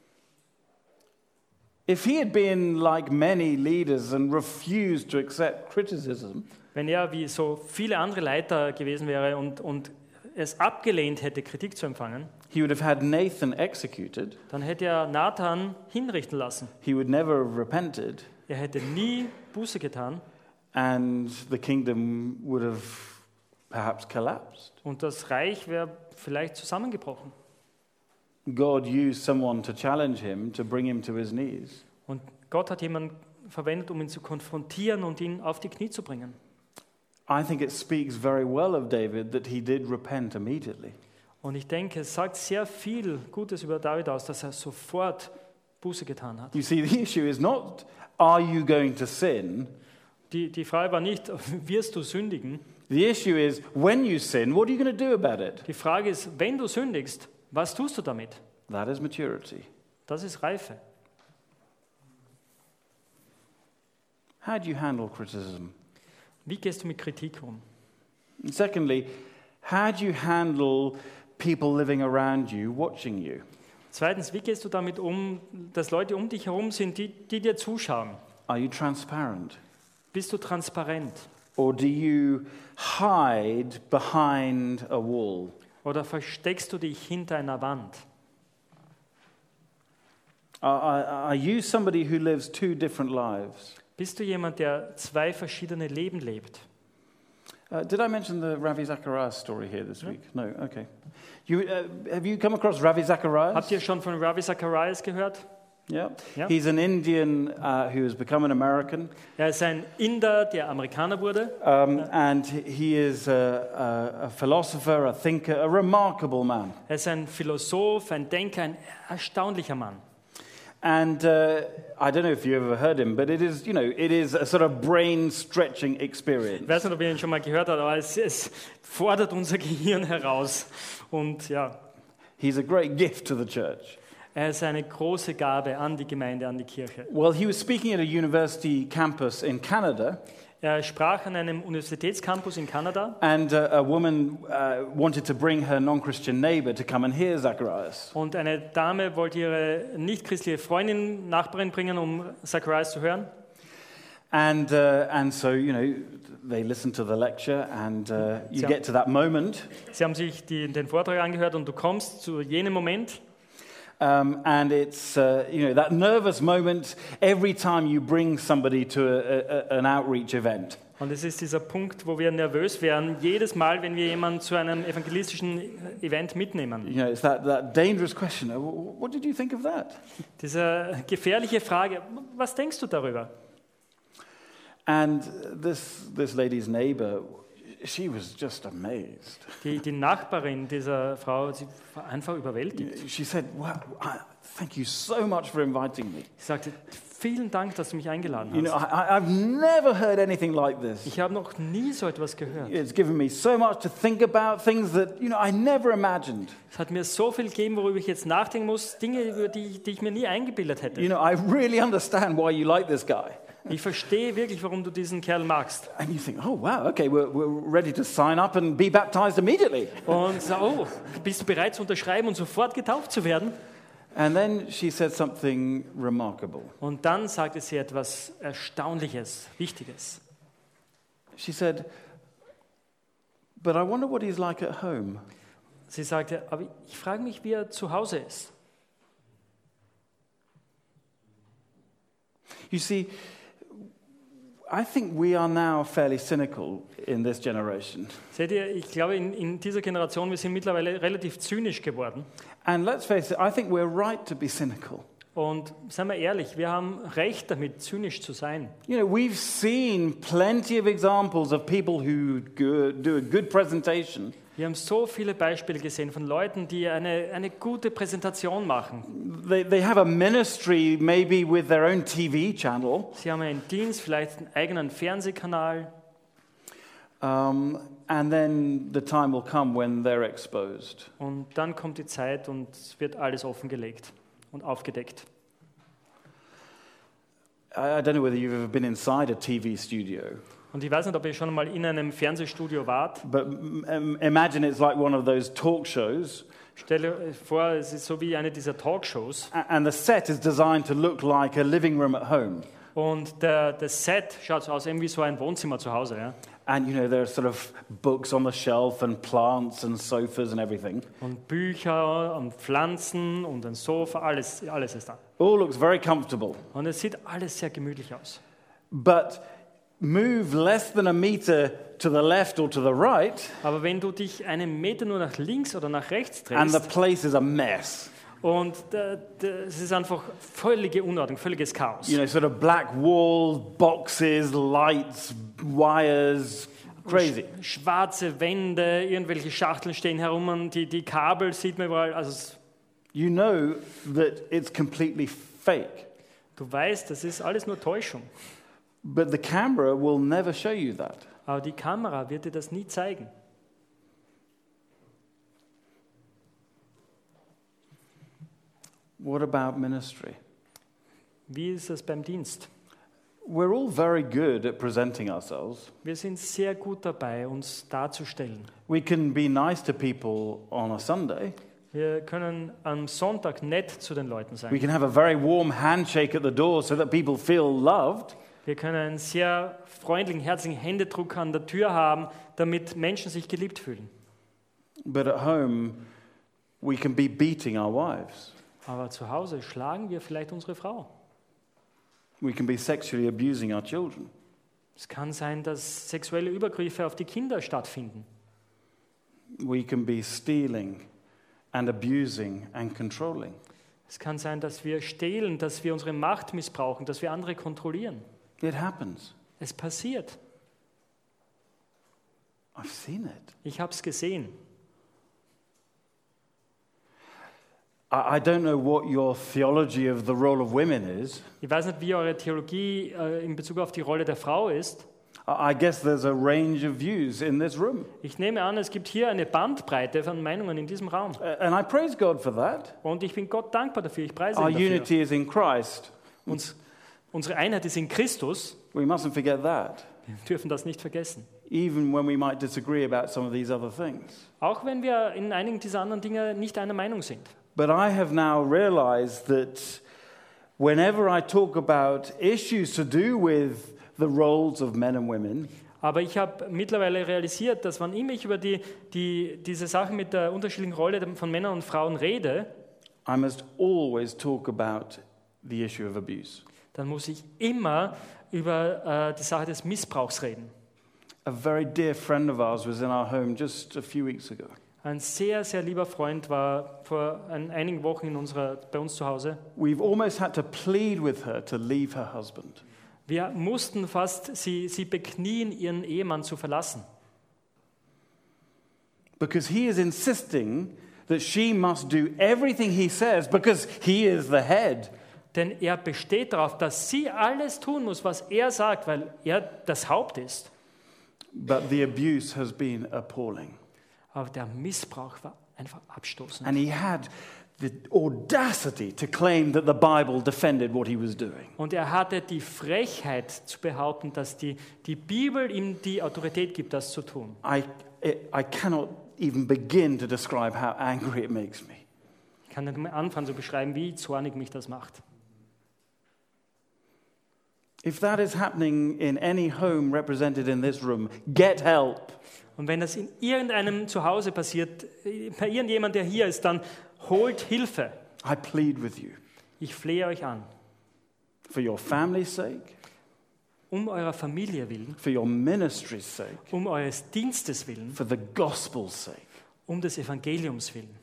If he had been like many leaders and refused to accept criticism, Wenn er wie so viele andere Leiter gewesen wäre und es abgelehnt hätte, Kritik zu empfangen, he would have had Nathan executed. dann hätte er Nathan hinrichten lassen. He would never have repented, Er hätte nie Buße getan and the kingdom would have perhaps collapsed. und das Reich wäre vielleicht zusammengebrochen. God used someone to challenge him, to bring him to his knees. Und Gott hat jemanden verwendet, um ihn zu konfrontieren und ihn auf die Knie zu bringen. I think it speaks very well of David that he did repent immediately. Und ich denke, es sagt sehr viel Gutes über David aus, dass er sofort Buße getan hat. You see, the issue is not, are you going to sin? Die Frage war nicht, wirst du sündigen? The issue is, when you sin, what are you going to do about it? Die Frage ist, wenn du sündigst, was tust du damit? That is maturity. Das ist Reife. How do you handle criticism? Wie gehst du mit Kritik um? And secondly, how do you handle people living around you watching you? Zweitens, wie gehst du damit um, dass Leute um dich herum sind, die dir zuschauen? Are you transparent? Bist du transparent? Or do you hide behind a wall? Oder versteckst du dich hinter einer Wand? Are you somebody who lives two different lives? Bist du jemand, der zwei verschiedene Leben lebt? Did I mention the Ravi Zacharias story here this week? No, okay. Have you come across Ravi Zacharias? Habt ihr schon von Ravi Zacharias gehört? Yeah. Yeah. He's an Indian who has become an American. Er ist ein Inder, der Amerikaner wurde. And he is a philosopher, a thinker, a remarkable man. Er ist ein Philosoph, ein Denker, ein erstaunlicher Mann. And I don't know if you ever heard him, but it is a sort of brain-stretching experience. Ich weiß nicht, ob ihr ihn schon mal gehört habt, aber es fordert unser Gehirn heraus. Und ja, He's a great gift to the church. er ist eine große Gabe an die Gemeinde, an die Kirche. Well, he was speaking at a university campus in Canada, Er sprach an einem Universitätscampus in Kanada and a woman wanted to bring her non-Christian neighbor to come and hear Zacharias. und eine Dame wollte ihre nicht-christliche Freundin, Nachbarin bringen, um Zacharias zu hören. And so, they listened to the lecture, and you Ja. get to that moment, Sie haben sich den Vortrag angehört und du kommst zu jenem Moment. and it's that nervous moment every time you bring somebody to an outreach event. Und es ist dieser Punkt, wo wir nervös werden, jedes Mal, wenn wir jemanden zu einem evangelistischen Event mitnehmen. It's that dangerous question. What did you think of that? Diese gefährliche Frage, was denkst du darüber? And this lady's neighbor, she was just amazed. Die Nachbarin dieser Frau, sie war einfach überwältigt. She said, "Wow, thank you so much for inviting me." Sie sagte, vielen Dank, dass du mich eingeladen You know, hast. I've never heard anything like this. Ich habe noch nie so etwas gehört. It's given me so much to think about, things that, I never imagined. Es hat mir so viel gegeben, worüber ich jetzt nachdenken muss, Dinge, über die ich mir nie eingebildet hätte. I really understand why you like this guy. Ich verstehe wirklich, warum du diesen Kerl magst. And you think, oh, wow, okay, we're ready to sign up and be baptized immediately. Und so, oh, bist du bereit zu unterschreiben und sofort getauft zu werden? And then she said something remarkable. Und dann sagte sie etwas Erstaunliches, Wichtiges. She said, but I wonder what he's like at home. Sie sagte, aber ich frage mich, wie er zu Hause ist. You see, I think we are now fairly cynical in this generation. Seht ihr, ich glaube, in dieser Generation, wir sind mittlerweile relativ zynisch geworden. And let's face it, I think we're right to be cynical. Und seien wir ehrlich, wir haben Recht damit, zynisch zu sein. We've seen plenty of examples of people who do a good presentation. Wir haben so viele Beispiele gesehen von Leuten, die eine gute Präsentation machen. They have a ministry, maybe with their own TV channel. Sie haben einen Dienst, vielleicht einen eigenen Fernsehkanal. And then the time will come when they're exposed. Und dann kommt die Zeit und es wird alles offengelegt und aufgedeckt. I don't know whether you've ever been inside a TV studio, Und ich weiß nicht, ob ihr schon mal in einem Fernsehstudio wart. but imagine it's like one of those talk shows, Stell dir vor, es ist so wie eine dieser Talkshows. and the set is designed to look like a living room at home. Und das Set schaut so aus, irgendwie so ein Wohnzimmer zu Hause. Ja? And there are sort of books on the shelf and plants and sofas and everything. Und Bücher und Pflanzen und ein Sofa, alles ist da. All looks very comfortable. Und es sieht alles sehr gemütlich aus. But move less than a meter to the left or to the right, Aber wenn du dich einen Meter nur nach links oder nach rechts and the drehst place is a mess. und es ist einfach völlige Unordnung, völliges Chaos. Sort of black walls, boxes, lights, wires, crazy. Schwarze Wände, irgendwelche Schachteln stehen herum und die Kabel sieht man überall. Also You know that it's completely fake. du weißt, das ist alles nur Täuschung. But the camera will never show you that. Aber die Kamera wird dir das nie zeigen. What about ministry? Wie ist es beim Dienst? We're all very good at presenting ourselves. Wir sind sehr gut dabei, uns darzustellen. We can be nice to people on a Sunday. Wir können am Sonntag nett zu den Leuten We sein. can have a very warm handshake at the door so that people feel loved. Wir können einen sehr freundlichen, herzlichen Händedruck an der Tür haben, damit Menschen sich geliebt fühlen. But at home, we can be beating our wives. Aber zu Hause schlagen wir vielleicht unsere Frau. We can be sexually abusing our children. Es kann sein, dass sexuelle Übergriffe auf die Kinder stattfinden. We can be stealing and abusing and controlling. Es kann sein, dass wir stehlen, dass wir unsere Macht missbrauchen, dass wir andere kontrollieren. It happens. Es passiert. I've seen it. Ich habe es gesehen. I don't know what your theology of the role of women is. Ich weiß nicht, wie eure Theologie in Bezug auf die Rolle der Frau ist. I guess there's a range of views in this room. Ich nehme an, es gibt hier eine Bandbreite von Meinungen in diesem Raum. And I praise God for that. Und ich bin Gott dankbar dafür. Ich preise Our ihn dafür. unity is in Christ. Unsere Einheit ist in Christus. We mustn't forget that, Wir dürfen das nicht vergessen. even when we might disagree about some of these other things. Auch wenn wir in einigen dieser anderen Dinge nicht einer Meinung sind. But I have now realized that whenever I talk about issues to do with the roles of men and women, Aber ich habe mittlerweile realisiert, dass wann immer ich über diese Sachen mit der unterschiedlichen Rolle von Männern und Frauen rede, I must always talk about the issue of abuse. dann muss ich immer über die Sache des Missbrauchs reden. A very dear friend of ours was in our home just a few weeks ago. Ein sehr, sehr lieber Freund war vor einigen Wochen bei uns zu Hause. We've almost had to plead with her to leave her husband. Wir mussten fast sie beknien, ihren Ehemann zu verlassen. Because he is insisting that she must do everything he says because he is the head. Denn er besteht darauf, dass sie alles tun muss, was er sagt, weil er das Haupt ist. But the abuse has been appalling. Aber der Missbrauch war einfach abstoßend. And he had the audacity to claim that the Bible defended what he was doing. Und er hatte die Frechheit zu behaupten, dass die Bibel ihm die Autorität gibt, das zu tun. I cannot even begin to describe how angry it makes me. Ich kann nicht mal anfangen zu beschreiben, wie zornig mich das macht. If that is happening in any home represented in this room, get help. Und wenn das in irgendeinem Zuhause passiert, bei irgendjemand, der hier ist, dann holt Hilfe. I plead with you. Ich flehe euch an. For your family's sake, Um eurer Familie willen, for your ministry's sake, um eures Dienstes willen, for the gospel's sake. um des Evangeliums willen.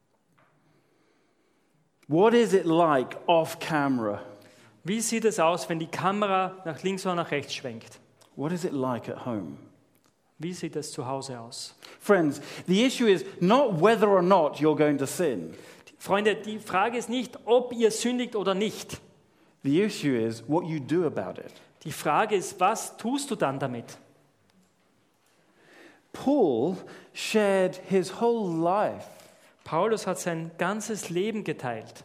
What is it like off camera? Wie sieht es aus, wenn die Kamera nach links oder nach rechts schwenkt? What is it like at home? Wie sieht es zu Hause aus? Friends, the issue is not whether or not you're going to sin. Freunde, die Frage ist nicht, ob ihr sündigt oder nicht. The issue is what you do about it. Die Frage ist, was tust du dann damit? Paul shared his whole life. Paulus hat sein ganzes Leben geteilt.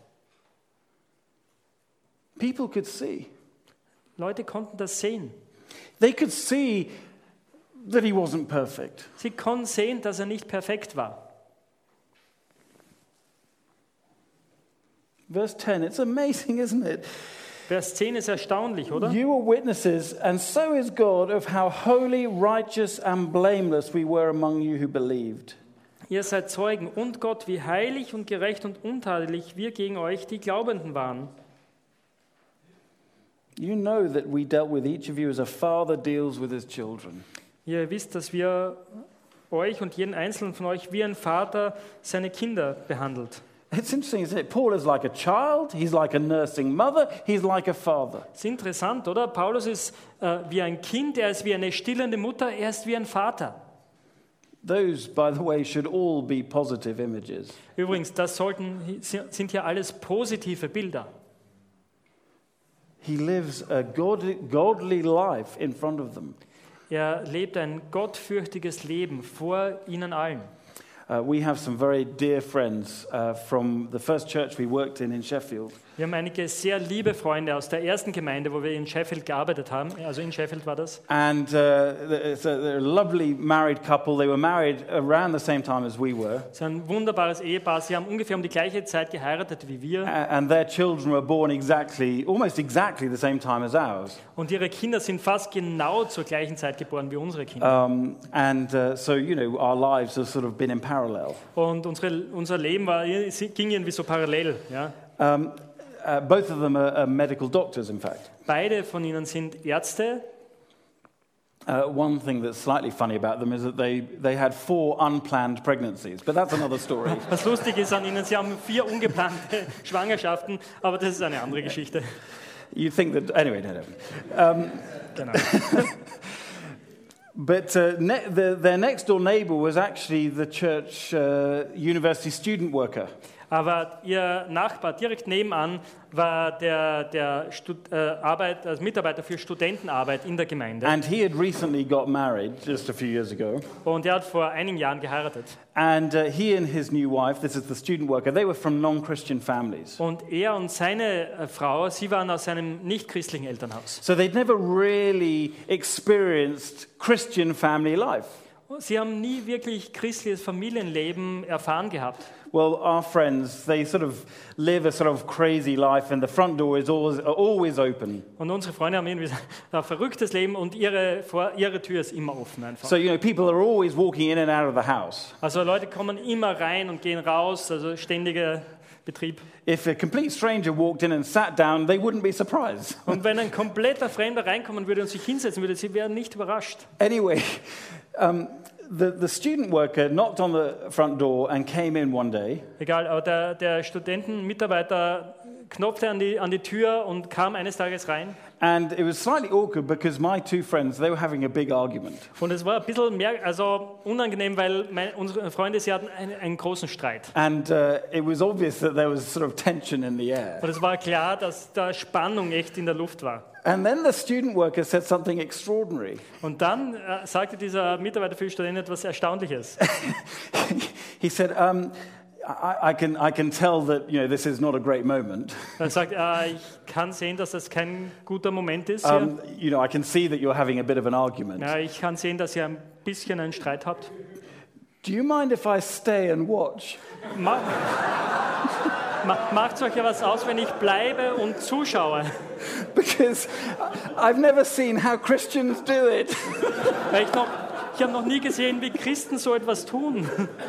People could see. Leute konnten das sehen. They could see that he wasn't perfect. Sie konnten sehen, dass er nicht perfekt war. Verse 10, it's amazing, isn't it? Vers 10 ist erstaunlich, oder? You were witnesses, and so is God, of how holy, righteous, and blameless we were among you who believed. Ihr seid Zeugen und Gott, wie heilig und gerecht und untadelig wir gegen euch, die Glaubenden, waren. You know that we dealt with each of you as a father deals with his children. Ihr wisst, dass wir euch und jeden einzelnen von euch wie ein Vater seine Kinder behandelt. It's interesting, isn't it? Paul is like a child, he's like a nursing mother, he's like a father. Das ist interessant, oder? Paulus ist wie ein Kind, er ist wie eine stillende Mutter, er ist wie ein Vater. Those, by the way, should all be positive images. Übrigens, sind hier alles positive Bilder. He lives a godly life in front of them. Er lebt ein gottfürchtiges Leben vor ihnen allen. We have some very dear friends from the first church we worked in Sheffield. Wir haben einige sehr liebe Freunde aus der ersten Gemeinde, wo wir in Sheffield gearbeitet haben. Also in Sheffield war das. And they're a lovely married couple. They were married around the same time as we were. Es ist ein wunderbares Ehepaar. Sie haben ungefähr um die gleiche Zeit geheiratet wie wir. And their children were born almost exactly the same time as ours. Und ihre Kinder sind fast genau zur gleichen Zeit geboren wie unsere Kinder. So, you know, our lives have sort of been in parallel. Und unser Leben ging irgendwie so parallel. Ja. Both of them are medical doctors, in fact. Beide von ihnen sind Ärzte. One thing that's slightly funny about them is that they had 4 unplanned pregnancies, but that's another story. Was lustig ist an ihnen, sie haben 4 ungeplante Schwangerschaften, aber das ist eine andere Geschichte. You think that anyway? No. Genau. But their next door neighbor was actually the church university student worker. Aber ihr Nachbar direkt nebenan war der Mitarbeiter für Studentenarbeit in der Gemeinde. And he had recently got married just a few years ago. Und er hat vor einigen Jahren geheiratet. And he and his new wife, this is the student worker, they were from non-Christian families. Und er und seine Frau, sie waren aus einem nicht-christlichen Elternhaus. So they'd never really experienced Christian family life. Sie haben nie wirklich christliches Familienleben erfahren gehabt. Well, our friends, they sort of live a sort of crazy life and the front door is always open. Und unsere Freunde haben irgendwie ein verrücktes Leben und ihre Tür ist immer offen einfach. So, you know, people are always walking in and out of the house. Also Leute kommen immer rein und gehen raus, also ständiger Betrieb. If a complete stranger walked in and sat down, they wouldn't be surprised. Und wenn ein kompletter Fremder reinkommen würde und sich hinsetzen würde, sie wären nicht überrascht. Anyway, the student worker knocked on the front door and came in one day. Egal, aber der Studentenmitarbeiter knopfte an die Tür und kam eines Tages rein. And it was slightly awkward because my two friends, they were having a big argument. Und es war ein bisschen unangenehm, weil unsere Freunde, sie hatten einen großen Streit. And it was obvious that there was sort of tension in the air. Und es war klar, dass da Spannung echt in der Luft war. And then the student worker said something extraordinary. Und dann sagte dieser Mitarbeiter für die Studenten etwas Erstaunliches. He said, I can tell that this is not a great moment. Er sagt, ich kann sehen, dass das kein guter Moment ist. Hier. I can see that you're having a bit of an argument. Ja, ich kann sehen, dass ihr ein bisschen einen Streit habt. Do you mind if I stay and watch? Macht euch ja was aus, wenn ich bleibe und zuschaue? Because I've never seen how Christians do it. Weil ich habe noch nie gesehen, wie Christen so etwas tun.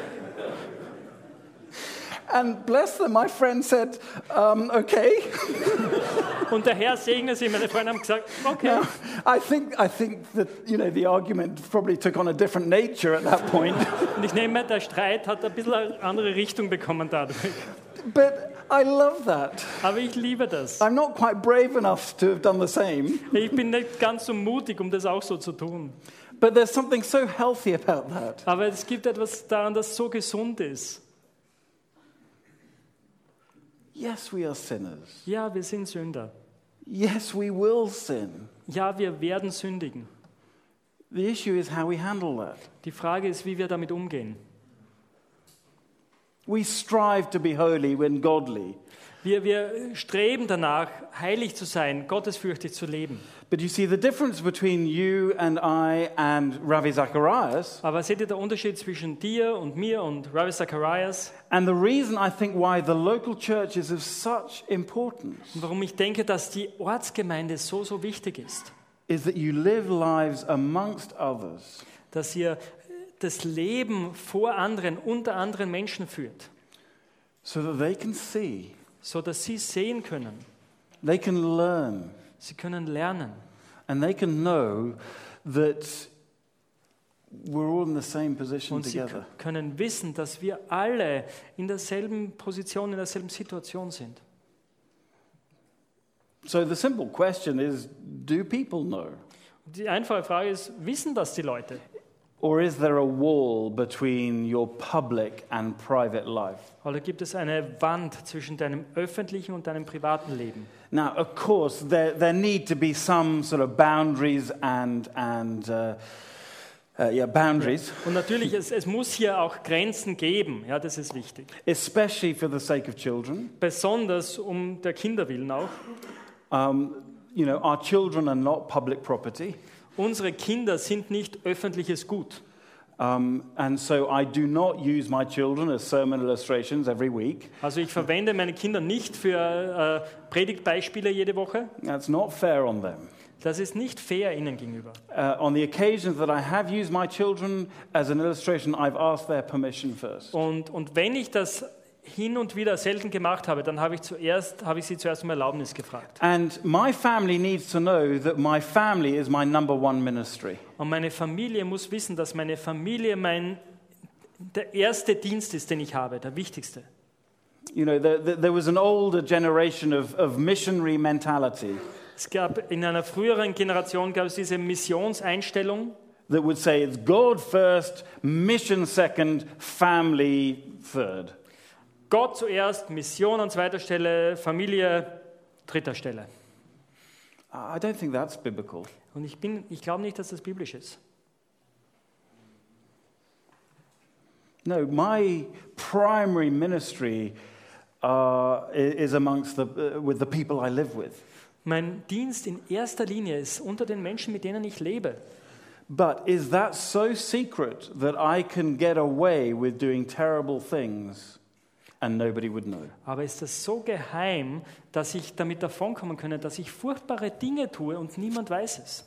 And bless them, my friend said, okay. Und der Herr segne sie, meine Freunde haben gesagt, okay. Now, I think that the argument probably took on a different nature at that point. Und ich nehme, der Streit hat ein bisschen eine andere Richtung bekommen dadurch. But I love that. Aber ich liebe das. I'm not quite brave enough to have done the same. Ich bin nicht ganz so mutig, um das auch so zu tun. But there's something so healthy about that. Aber es gibt etwas daran, das so gesund ist. Yes, we are sinners. Ja, wir sind Sünder. Yes, we will sin. Ja, wir werden sündigen. The issue is how we handle that. Die Frage ist, wie wir damit umgehen. We strive to be holy when godly. Wir streben danach, heilig zu sein, gottesfürchtig zu leben. But you see, the difference between you and I and Ravi Zacharias, Aber seht ihr den Unterschied zwischen dir und mir und Ravi Zacharias? and the reason I think why the local church is of such importance, Und warum ich denke, dass die Ortsgemeinde so wichtig ist, is that you live lives amongst others, dass ihr das Leben vor anderen, unter anderen Menschen führt, so that they can see, so dass sie sehen können, they can learn, sie können lernen and they can know that we're all in the same position und sie together. können wissen, dass wir alle in derselben Position, in derselben Situation sind. So the simple question is, do people know? Die einfache Frage ist, wissen das die Leute? Or is there a wall between your public and private life? Oder gibt es eine Wand zwischen deinem öffentlichen und deinem privaten Leben? Now, of course, there need to be some sort of boundaries and boundaries, Und natürlich, es muss hier auch Grenzen geben, ja, das ist wichtig. especially for the sake of children. Besonders um der Kinder willen auch. Our children are not public property. Unsere Kinder sind nicht öffentliches Gut. And so I do not use my children as sermon illustrations every week. Also ich verwende meine Kinder nicht für Predigtbeispiele jede Woche. That's not fair on them. Das ist nicht fair ihnen gegenüber. On the occasions that I have used my children as an illustration, I've asked their permission first. Und wenn ich das hin und wieder selten gemacht habe, dann habe ich sie zuerst um Erlaubnis gefragt. And my family needs to know that my family is my number one ministry. Und meine Familie muss wissen, dass meine Familie der erste Dienst ist, den ich habe, der wichtigste. There was an older generation of missionary mentality Es gab in einer früheren Generation diese Missionseinstellung, that would say it's God first, mission second, family third. Gott zuerst, Mission an zweiter Stelle, Familie dritter Stelle. I don't think that's biblical. Und ich glaube nicht, dass das biblisch ist. No, my primary ministry is amongst with the people I live with. Mein Dienst in erster Linie ist unter den Menschen, mit denen ich lebe. But is that so secret that I can get away with doing terrible things and nobody would know? Aber ist das so geheim, dass ich damit davonkommen könne, dass ich furchtbare Dinge tue und niemand weiß es?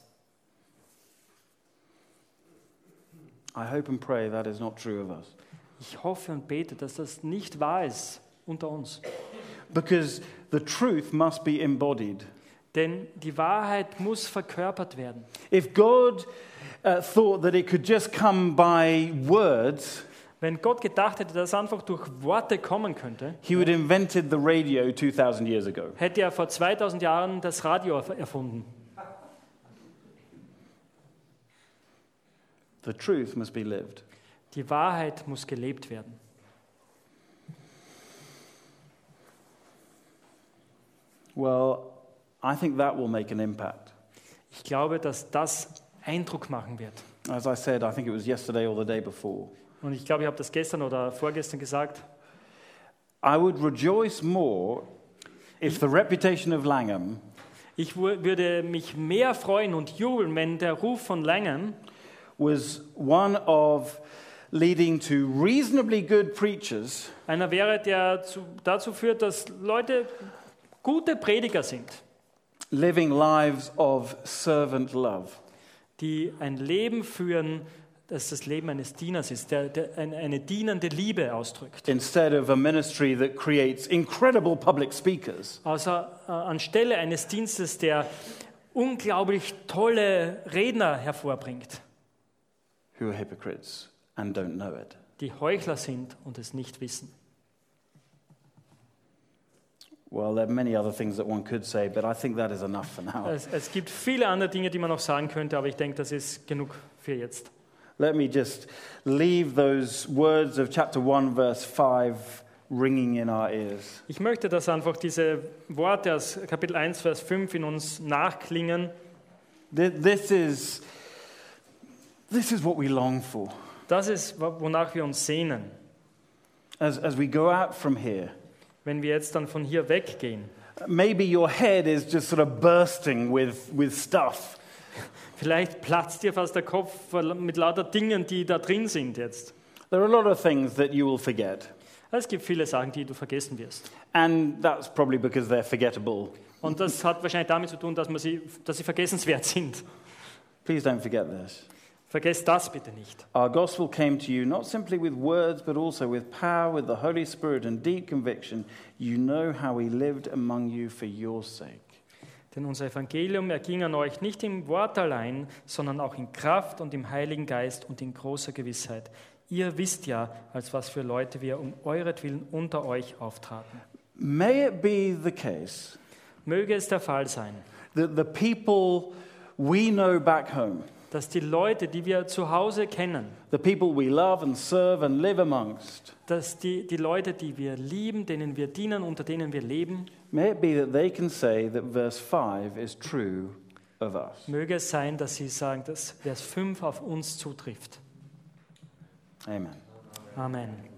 I hope and pray that is not true of us. Ich hoffe und bete, dass das nicht wahr ist unter uns. Because the truth must be embodied. Denn die Wahrheit muss verkörpert werden. If God thought that it could just come by words, Wenn Gott gedacht hätte, dass es einfach durch Worte kommen könnte, he would have invented the radio 2,000 years ago. hätte er vor 2000 Jahren das Radio erfunden. The truth must be lived. Die Wahrheit muss gelebt werden. Well, I think that will make an impact. Ich glaube, dass das Eindruck machen wird. As I said, I think it was yesterday or the day before. Und ich glaube, ich habe das gestern oder vorgestern gesagt. I would rejoice more if the reputation of Langham Ich würde mich mehr freuen und jubeln, wenn der Ruf von Langham was one of leading to reasonably good preachers einer wäre, der dazu führt, dass Leute gute Prediger sind, living lives of servant love. die ein Leben führen, das das Leben eines Dieners ist, der eine dienende Liebe ausdrückt. Instead of a ministry that creates incredible public speakers Also anstelle eines Dienstes, der unglaublich tolle Redner hervorbringt, who are hypocrites and don't know it. die Heuchler sind und es nicht wissen. Well, there are many other things that one could say, but I think that is enough for now. Es gibt viele andere Dinge, die man noch sagen könnte, aber ich denke, das ist genug für jetzt. Let me just leave those words of chapter 1, verse 5 ringing in our ears. Ich möchte, dass einfach diese Worte aus Kapitel 1, Vers 5 in uns nachklingen. This is what we long for. Das ist, wonach wir uns sehnen. As we go out from here, Wenn wir jetzt dann von hier weggehen, maybe your head is just sort of bursting with stuff. vielleicht platzt dir fast der Kopf mit lauter Dingen, die da drin sind jetzt. There are a lot of things that you will forget. Es gibt viele Sachen, die du vergessen wirst. And that's probably because they're forgettable. Und das hat wahrscheinlich damit zu tun, dass sie vergessenswert sind. Please don't forget this. Vergesst das bitte nicht. Our gospel came to you not simply with words, but also with power, with the Holy Spirit and deep conviction. You know how we lived among you for your sake. Denn unser Evangelium erging an euch nicht im Wort allein, sondern auch in Kraft und im Heiligen Geist und in großer Gewissheit. Ihr wisst ja, als was für Leute wir um euretwillen unter euch auftraten. May it be the case Möge es der Fall sein, that the people we know back home, dass die Leute, die wir zu Hause kennen, the people we love and serve and live amongst, dass die Leute, die wir lieben, denen wir dienen, unter denen wir leben, may it be that they can say that verse 5 is true of us. möge es sein, dass sie sagen, dass Vers 5 auf uns zutrifft. Amen. Amen.